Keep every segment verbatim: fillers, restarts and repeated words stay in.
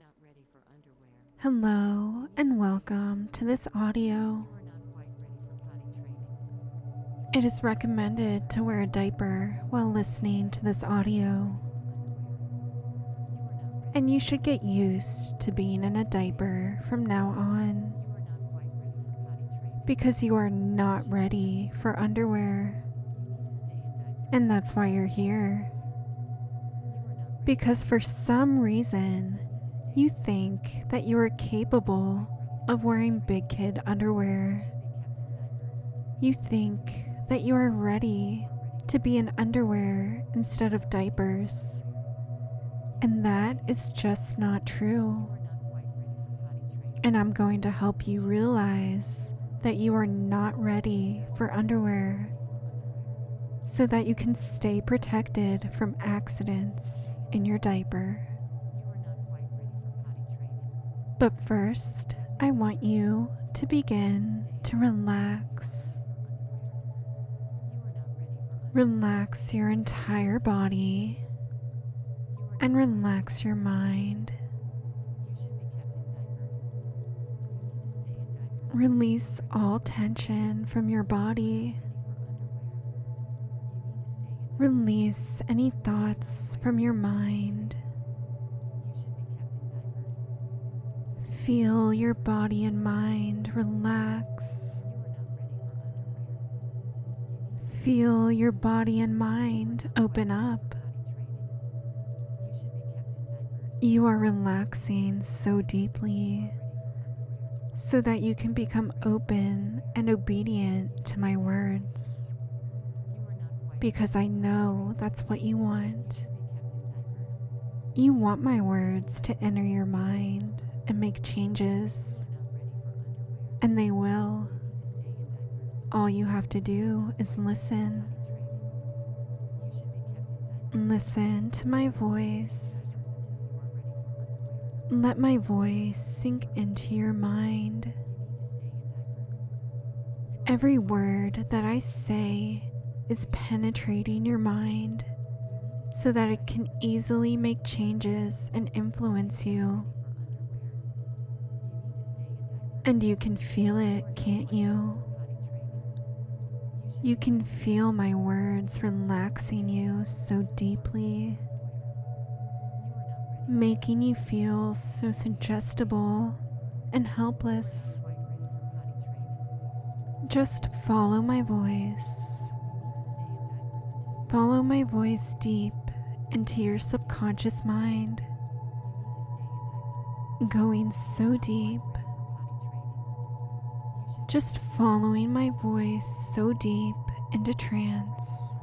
Hello and welcome to this audio. It is recommended to wear a diaper while listening to this audio, and you should get used to being in a diaper from now on because you are not ready for underwear, and that's why you're here. Because for some reason, you think that you are capable of wearing big kid underwear. You think that you are ready to be in underwear instead of diapers. And that is just not true. And I'm going to help you realize that you are not ready for underwear so that you can stay protected from accidents in your diaper. But first, I want you to begin to relax. Relax your entire body and relax your mind. Release all tension from your body. Release any thoughts from your mind. Feel your body and mind relax. Feel your body and mind open up. You are relaxing so deeply so that you can become open and obedient to my words, because I know that's what you want. You want my words to enter your mind and make changes, and they will. All you have to do is listen. Listen to my voice. Let my voice sink into your mind. Every word that I say is penetrating your mind so that it can easily make changes and influence you. And you can feel it, can't you? You can feel my words relaxing you so deeply, making you feel so suggestible and helpless. Just follow my voice. Follow my voice deep into your subconscious mind, going so deep. Just following my voice so deep into trance,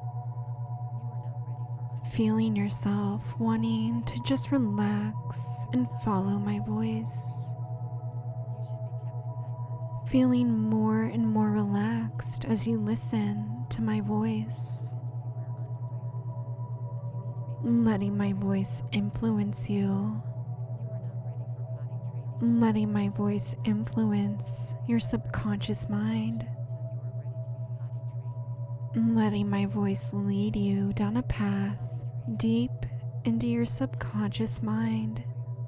feeling yourself wanting to just relax and follow my voice, feeling more and more relaxed as you listen to my voice, letting my voice influence you. Letting my voice influence your subconscious mind. Letting my voice lead you down a path deep into your subconscious mind.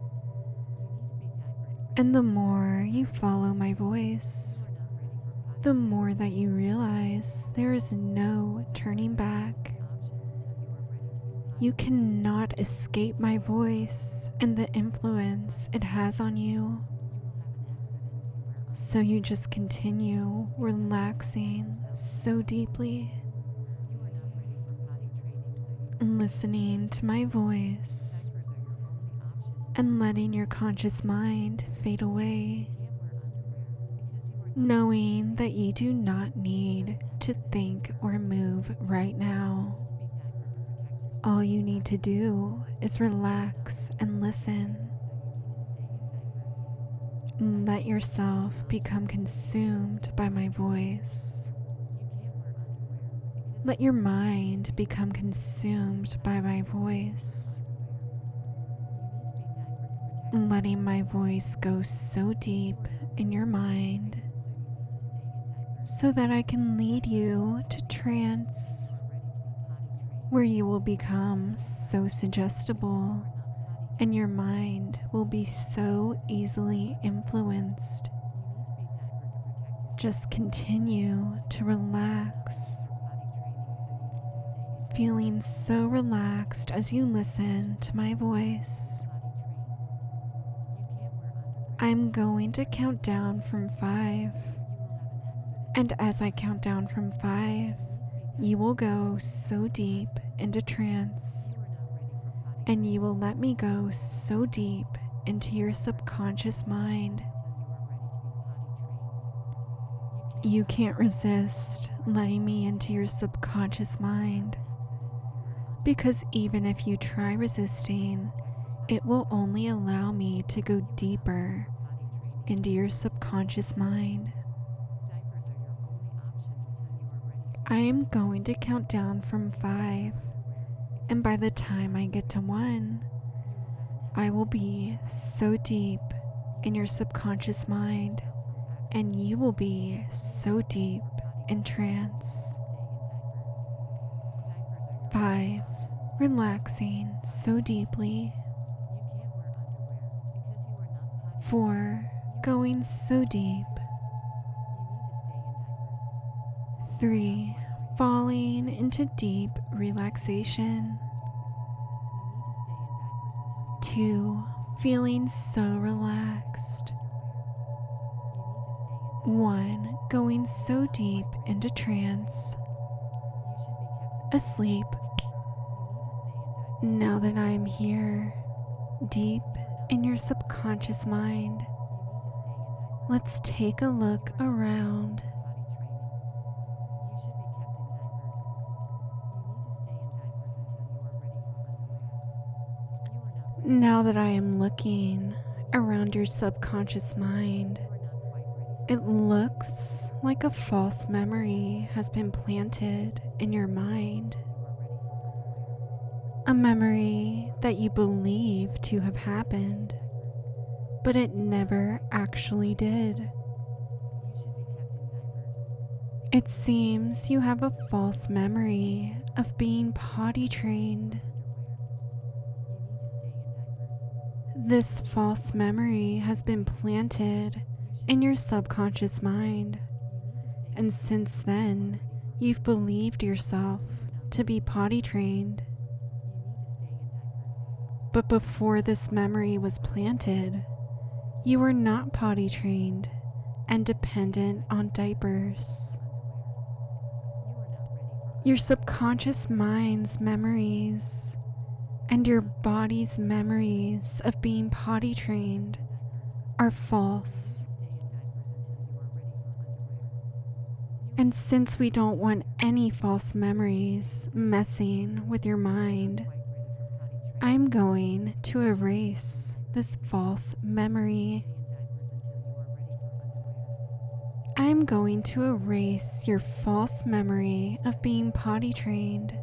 And the more you follow my voice, the more that you realize there is no turning back. You cannot escape my voice and the influence it has on you. So you just continue relaxing so deeply, listening to my voice and letting your conscious mind fade away, knowing that you do not need to think or move right now. All you need to do is relax and listen. Let yourself become consumed by my voice. Let your mind become consumed by my voice. Letting my voice go so deep in your mind so that I can lead you to trance, where you will become so suggestible and your mind will be so easily influenced. Just continue to relax, feeling so relaxed as you listen to my voice. I'm going to count down from five, and as I count down from five, you will go so deep into trance, and you will let me go so deep into your subconscious mind. You can't resist letting me into your subconscious mind, because even if you try resisting, it will only allow me to go deeper into your subconscious mind. I am going to count down from five, and by the time I get to one, I will be so deep in your subconscious mind, and you will be so deep in trance. Five, relaxing so deeply. Four, going so deep. Three, falling into deep relaxation. Two, feeling so relaxed. One, going so deep into trance. Asleep. Now that I am here, deep in your subconscious mind, let's take a look around. Now that I am looking around your subconscious mind, it looks like a false memory has been planted in your mind. A memory that you believe to have happened, but it never actually did. It seems you have a false memory of being potty trained. This false memory has been planted in your subconscious mind, and since then, you've believed yourself to be potty trained. But before this memory was planted, you were not potty trained and dependent on diapers. Your subconscious mind's memories and your body's memories of being potty trained are false. And since we don't want any false memories messing with your mind, I'm going to erase this false memory. I'm going to erase your false memory of being potty trained.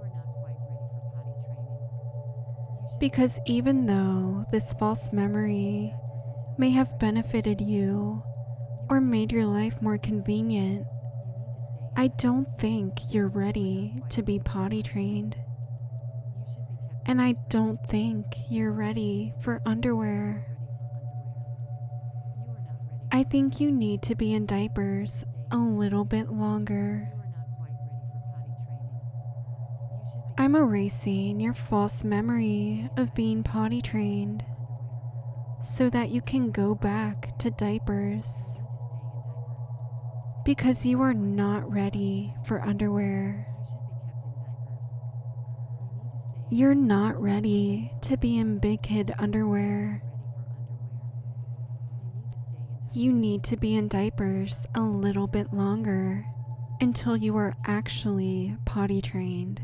Because even though this false memory may have benefited you or made your life more convenient, I don't think you're ready to be potty trained. And I don't think you're ready for underwear. I think you need to be in diapers a little bit longer. I'm erasing your false memory of being potty trained so that you can go back to diapers. Because you are not ready for underwear. You're not ready to be in big kid underwear. You need to be in diapers a little bit longer until you are actually potty trained.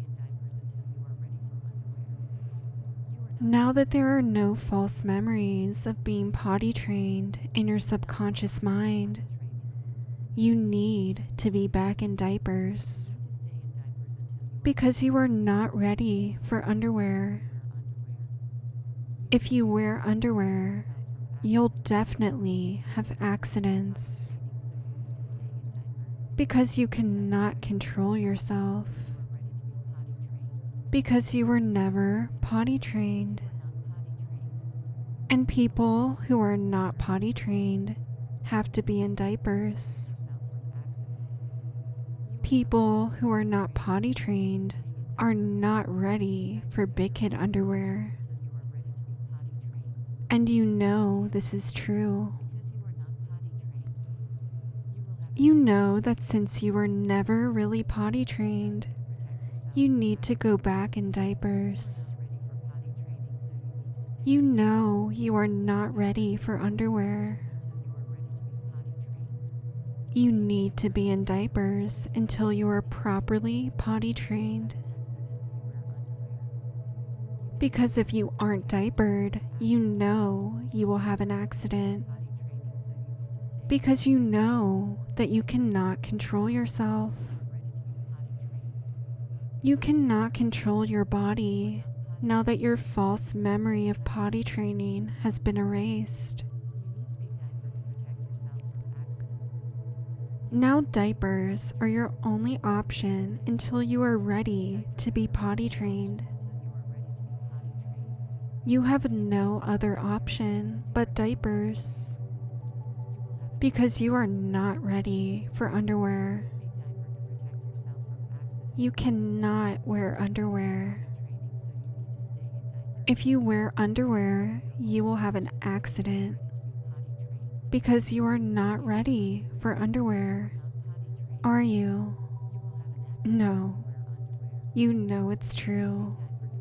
Now that there are no false memories of being potty trained in your subconscious mind, you need to be back in diapers. Because you are not ready for underwear. If you wear underwear, you'll definitely have accidents. Because you cannot control yourself. Because you were never potty trained. And people who are not potty trained have to be in diapers. People who are not potty trained are not ready for big kid underwear. And you know this is true. You know that since you were never really potty trained, you need to go back in diapers. You know you are not ready for underwear. You need to be in diapers until you are properly potty trained. Because if you aren't diapered, you know you will have an accident. Because you know that you cannot control yourself. You cannot control your body now that your false memory of potty training has been erased. Now diapers are your only option until you are ready to be potty trained. You have no other option but diapers because you are not ready for underwear. You cannot wear underwear. If you wear underwear, you will have an accident because you are not ready for underwear. Are you? No. You know it's true.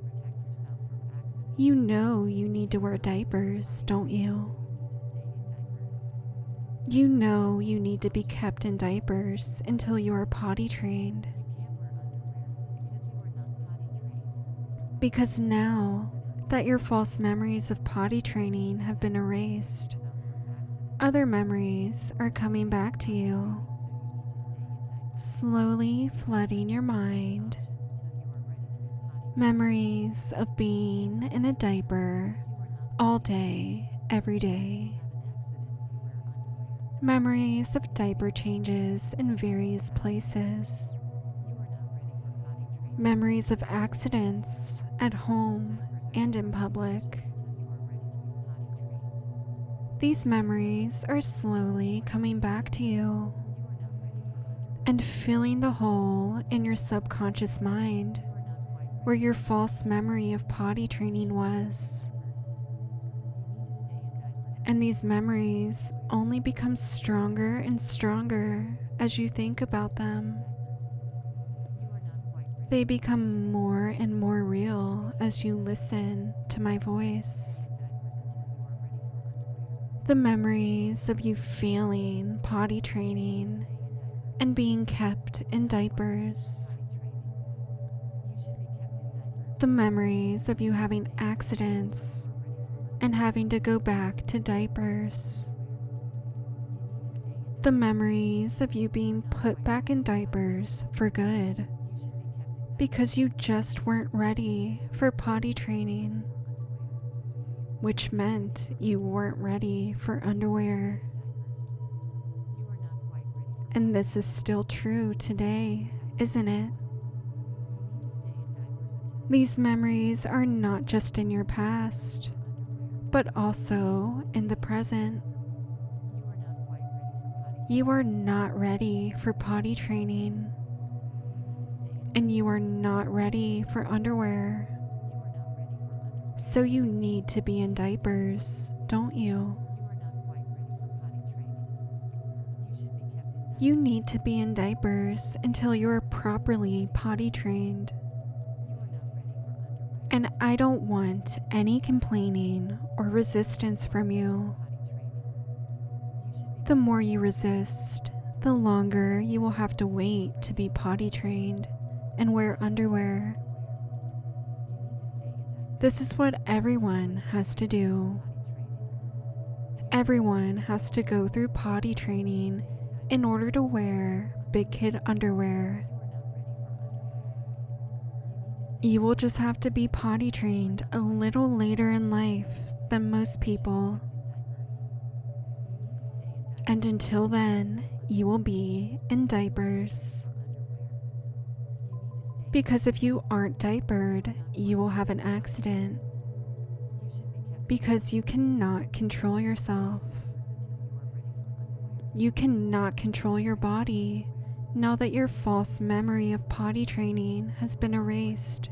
You know you need to wear diapers, don't you? You know you need to be kept in diapers until you are potty trained. Because now that your false memories of potty training have been erased, other memories are coming back to you, slowly flooding your mind. Memories of being in a diaper all day, every day. Memories of diaper changes in various places. Memories of accidents at home and in public. These memories are slowly coming back to you and filling the hole in your subconscious mind where your false memory of potty training was. And these memories only become stronger and stronger as you think about them. They become more and more real as you listen to my voice. The memories of you failing potty training and being kept in diapers. The memories of you having accidents and having to go back to diapers. The memories of you being put back in diapers for good because you just weren't ready for potty training, which meant you weren't ready for underwear. And this is still true today, isn't it? These memories are not just in your past, but also in the present. You are not ready for potty training, and you are not ready for underwear. So you need to be in diapers, don't you? You need to be in diapers until you are properly potty trained. And I don't want any complaining or resistance from you. The more you resist, the longer you will have to wait to be potty trained and wear underwear. This is what everyone has to do. Everyone has to go through potty training in order to wear big kid underwear. You will just have to be potty trained a little later in life than most people. And until then, you will be in diapers. Because if you aren't diapered, you will have an accident. because you cannot control yourself. You cannot control your body now that your false memory of potty training has been erased.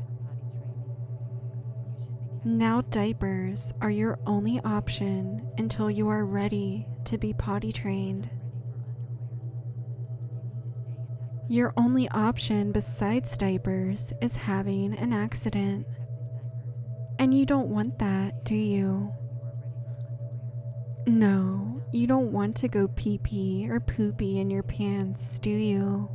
Now diapers are your only option until you are ready to be potty trained. Your only option besides diapers is having an accident. And you don't want that, do you? No, you don't want to go pee-pee or poopy in your pants, do you?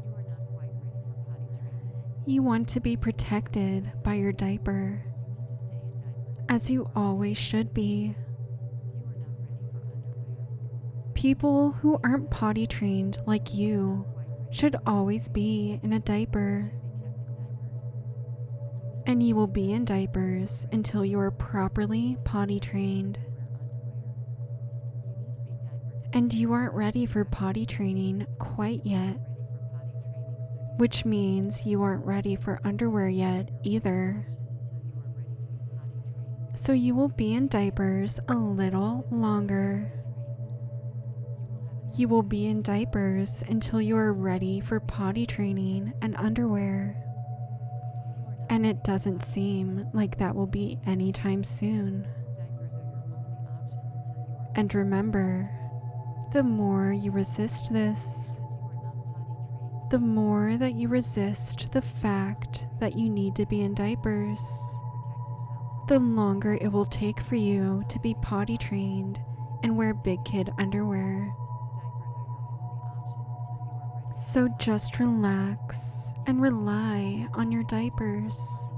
You want to be protected by your diaper, as you always should be. People who aren't potty trained like you should always be in a diaper. And you will be in diapers until you are properly potty trained. And you aren't ready for potty training quite yet, which means you aren't ready for underwear yet either. So you will be in diapers a little longer. You will be in diapers until you are ready for potty training and underwear. And it doesn't seem like that will be anytime soon. And remember, the more you resist this, the more that you resist the fact that you need to be in diapers, the longer it will take for you to be potty trained and wear big kid underwear. So just relax and rely on your diapers.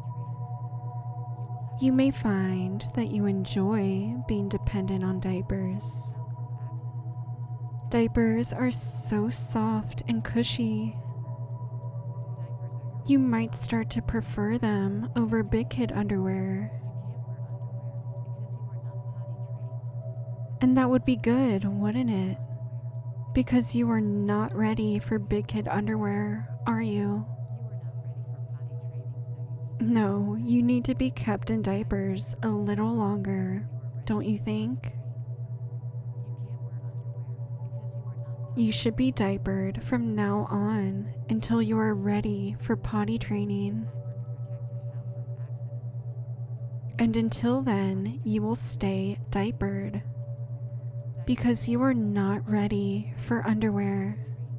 You may find that you enjoy being dependent on diapers. Diapers are so soft and cushy. You might start to prefer them over big kid underwear. And that would be good, wouldn't it? Because you are not ready for big kid underwear, are you? No, you need to be kept in diapers a little longer, don't you think? You should be diapered from now on until you are ready for potty training. And until then, you will stay diapered, because you are not ready for underwear.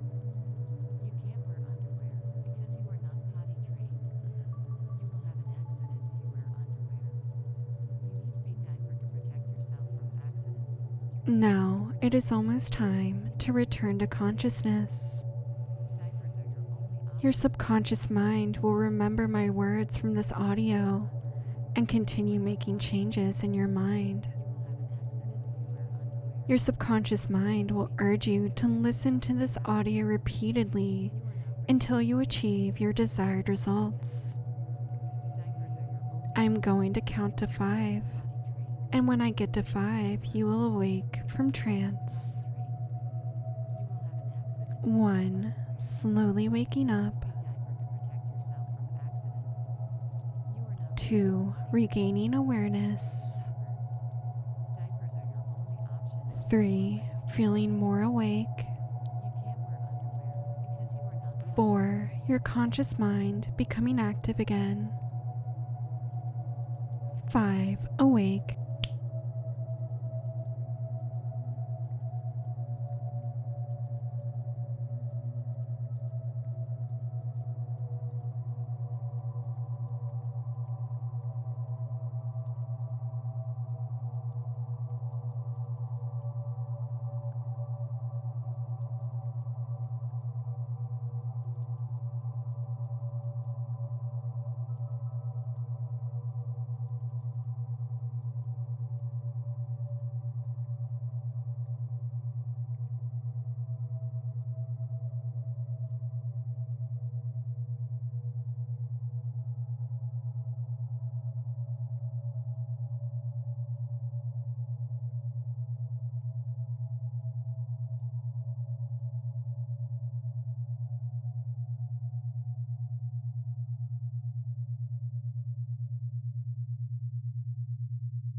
Now it is almost time to return to consciousness. Your subconscious mind will remember my words from this audio and continue making changes in your mind. Your subconscious mind will urge you to listen to this audio repeatedly until you achieve your desired results. I am going to count to five, and when I get to five, you will awake from trance. One, slowly waking up. Two, regaining awareness. Three, feeling more awake. Four, your conscious mind becoming active again. Five, awake